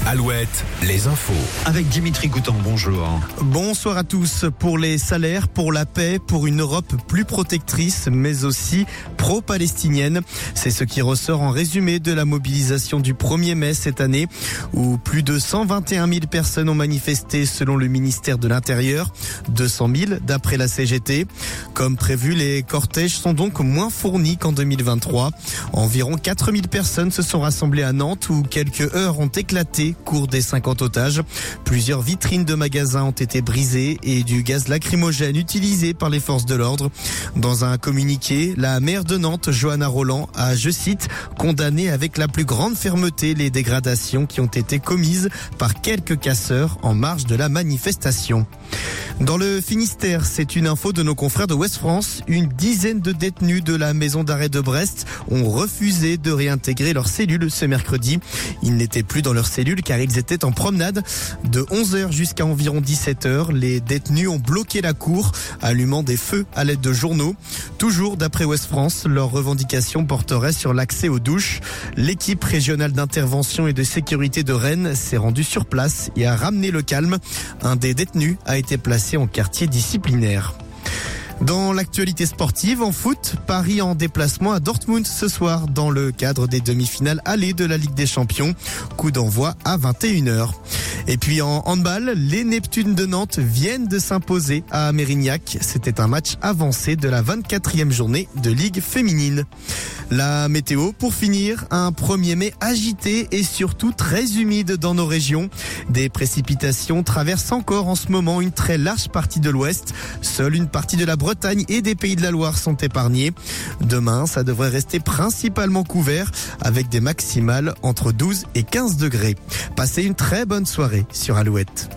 Alouette, les infos. Avec Dimitri Coutan, bonjour. Bonsoir à tous. Pour les salaires, pour la paix, pour une Europe plus protectrice, mais aussi pro-palestinienne. C'est ce qui ressort en résumé de la mobilisation du 1er mai cette année, où plus de 121 000 personnes ont manifesté selon le ministère de l'Intérieur, 200 000 d'après la CGT. Comme prévu, les cortèges sont donc moins fournis qu'en 2023. Environ 4 000 personnes se sont rassemblées à Nantes, où quelques heurts ont éclaté cours des 50 otages. Plusieurs vitrines de magasins ont été brisées et du gaz lacrymogène utilisé par les forces de l'ordre. Dans un communiqué, la maire de Nantes, Johanna Roland, a, je cite, condamné avec la plus grande fermeté les dégradations qui ont été commises par quelques casseurs en marge de la manifestation. Dans le Finistère, c'est une info de nos confrères de Ouest France. Une dizaine de détenus de la maison d'arrêt de Brest ont refusé de réintégrer leurs cellules ce mercredi. Ils n'étaient plus dans leurs cellules car ils étaient en promenade. De 11h jusqu'à environ 17h, les détenus ont bloqué la cour, allumant des feux à l'aide de journaux. Toujours d'après Ouest France, leurs revendications porteraient sur l'accès aux douches. L'équipe régionale d'intervention et de sécurité de Rennes s'est rendue sur place et a ramené le calme. Un des détenus a été placé en quartier disciplinaire. Dans l'actualité sportive, en foot, Paris en déplacement à Dortmund ce soir dans le cadre des demi-finales allées de la Ligue des Champions. Coup d'envoi à 21h. Et puis en handball, les Neptunes de Nantes viennent de s'imposer à Mérignac. C'était un match avancé de la 24e journée de Ligue féminine. La météo, pour finir, un 1er mai agité et surtout très humide dans nos régions. Des précipitations traversent encore en ce moment une très large partie de l'ouest. Seule une partie de la Bretagne et des Pays de la Loire sont épargnés. Demain, ça devrait rester principalement couvert avec des maximales entre 12 et 15 degrés. Passez une très bonne soirée sur Alouette.